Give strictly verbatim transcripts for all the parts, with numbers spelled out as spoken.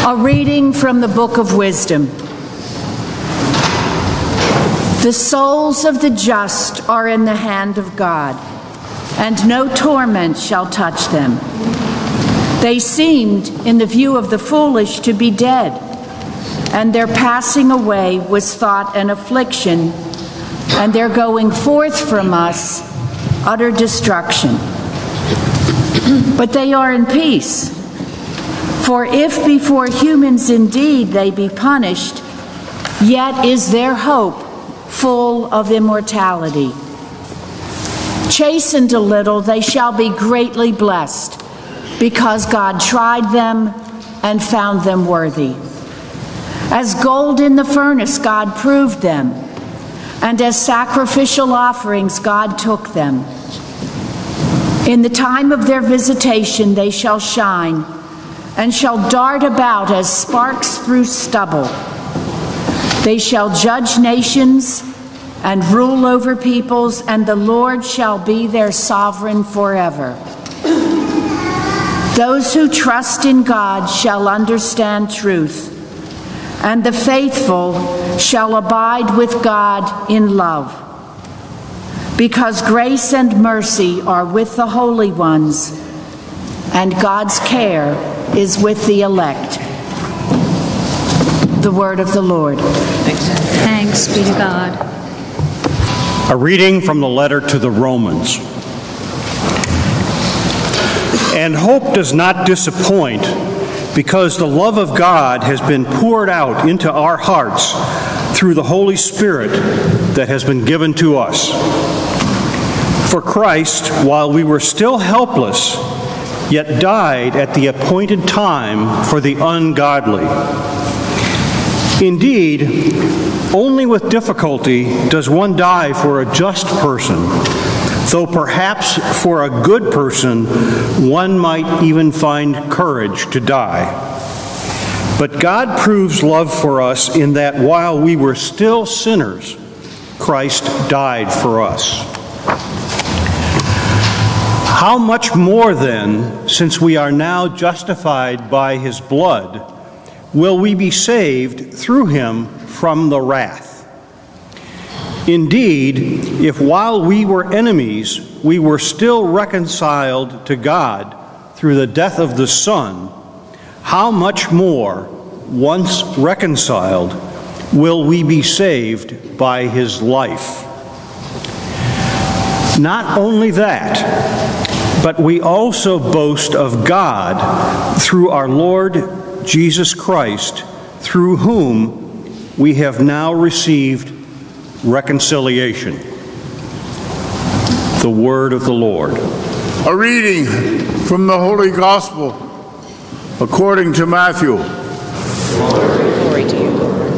A reading from the Book of Wisdom. The souls of the just are in the hand of God, and no torment shall touch them. They seemed, in the view of the foolish, to be dead, and their passing away was thought an affliction, and their going forth from us utter destruction. But they are in peace. For if before humans indeed they be punished, yet is their hope full of immortality. Chastened a little, they shall be greatly blessed, because God tried them and found them worthy. As gold in the furnace, God proved them, and as sacrificial offerings, God took them. In the time of their visitation, they shall shine, and shall dart about as sparks through stubble. They shall judge nations and rule over peoples, and the Lord shall be their sovereign forever. Those who trust in God shall understand truth, and the faithful shall abide with God in love. Because grace and mercy are with the holy ones, and God's care is with the elect. The word of the Lord. Thanks be to God. A reading from the letter to the Romans. And hope does not disappoint, because the love of God has been poured out into our hearts through the Holy Spirit that has been given to us. For Christ, while we were still helpless, yet died at the appointed time for the ungodly. Indeed, only with difficulty does one die for a just person, though perhaps for a good person one might even find courage to die. But God proves love for us in that while we were still sinners, Christ died for us. How much more then, since we are now justified by his blood, will we be saved through him from the wrath? Indeed, if while we were enemies, we were still reconciled to God through the death of the Son, how much more, once reconciled, will we be saved by his life? Not only that, but we also boast of God through our Lord Jesus Christ, through whom we have now received reconciliation. The word of the Lord. A reading from the Holy Gospel according to Matthew. Glory to you, Lord.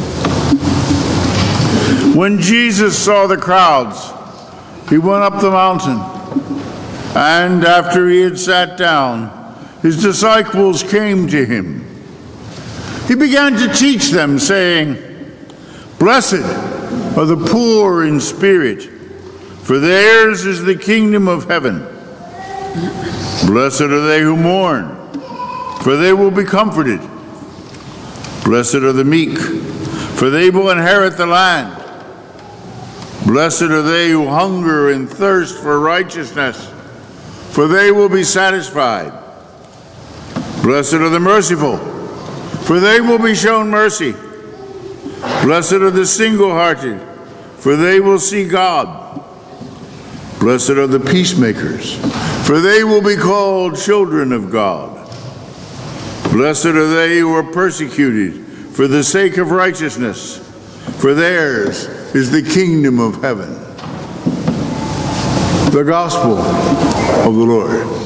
When Jesus saw the crowds, he went up the mountain, and after he had sat down, his disciples came to him. He began to teach them, saying, "Blessed are the poor in spirit, for theirs is the kingdom of heaven. Blessed are they who mourn, for they will be comforted. Blessed are the meek, for they will inherit the land. Blessed are they who hunger and thirst for righteousness, for they will be satisfied. Blessed are the merciful, for they will be shown mercy. Blessed are the single-hearted, for they will see God. Blessed are the peacemakers, for they will be called children of God. Blessed are they who are persecuted for the sake of righteousness, for theirs is the kingdom of heaven." The Gospel of the Lord.